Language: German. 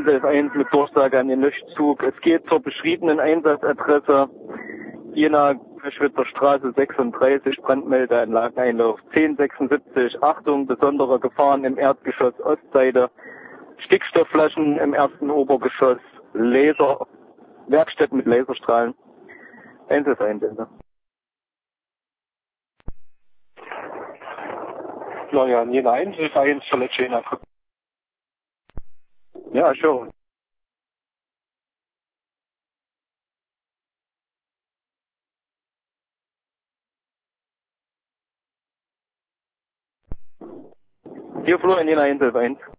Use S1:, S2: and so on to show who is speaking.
S1: 111 mit Durchsage an den Löschzug. Es geht zur beschriebenen Einsatzadresse Jena Frischwitzer Straße 36, Brandmeldeanlageneinlauf 1076. Achtung, besondere Gefahren im Erdgeschoss Ostseite. Stickstoffflaschen im ersten Obergeschoss, Werkstätten mit Laserstrahlen. 111 Ende.
S2: Florian, Jena 111, Verletzt Jena.
S1: Ja, schon. Hier Florian, Jena 111.